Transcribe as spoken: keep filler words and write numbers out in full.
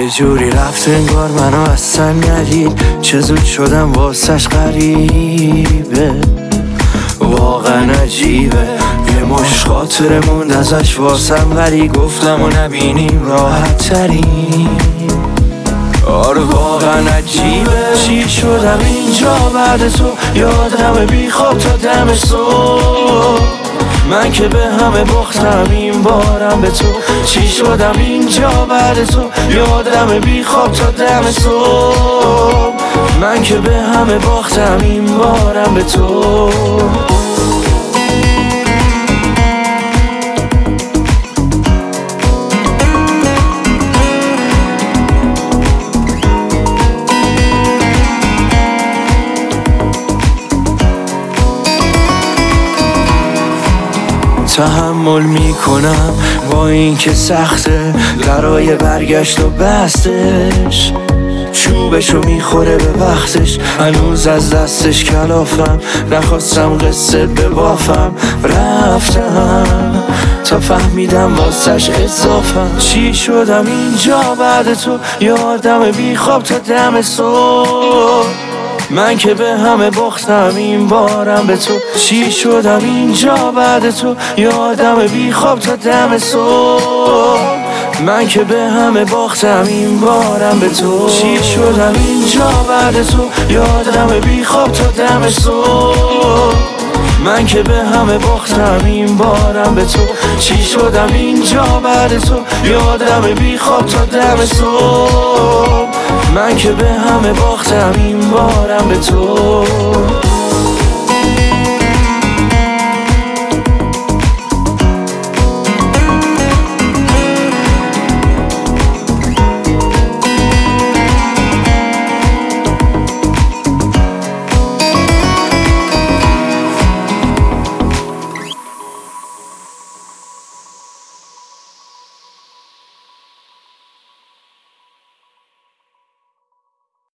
یه جوری رفت انگار منو اصلا ندید، چه زود شدم واسش غریبه، واقعا عجیبه. یه مش خاطره موند ازش واسم ولی گفتم و نبینیم راحت ترین. آره واقعا عجیبه چی شدم اینجا بعد تو، یادم بی خواب تا دم صبح. من که به همه باختم این بارم به تو، چی شدم اینجا بعد تو، یادم بی خواب تا دم صبح. من که به همه باختم این بارم به تو. تحمل میکنم با این که سخته، برای برگشت و بستش چوبشو میخوره به وقتش. هنوز از دستش کلافم، نخواستم قصه ببافم، رفتم تا فهمیدم واسش اضافم. چی شدم اینجا بعد تو، یادم بی خواب تا دم صبح. من که به همه باختم این بارم به تو، چی شدم اینجا بعد تو، یادم بی خواب تا دم صبح. من که به همه باختم این بارم به تو، چی شدم اینجا بعد تو، یادم بی خواب تا دم صبح. من که به همه باختم این بارم به تو، چی شدم اینجا بعد تو، یادم بی خواب تا دم صبح. من که به همه باختم این بارم به تو.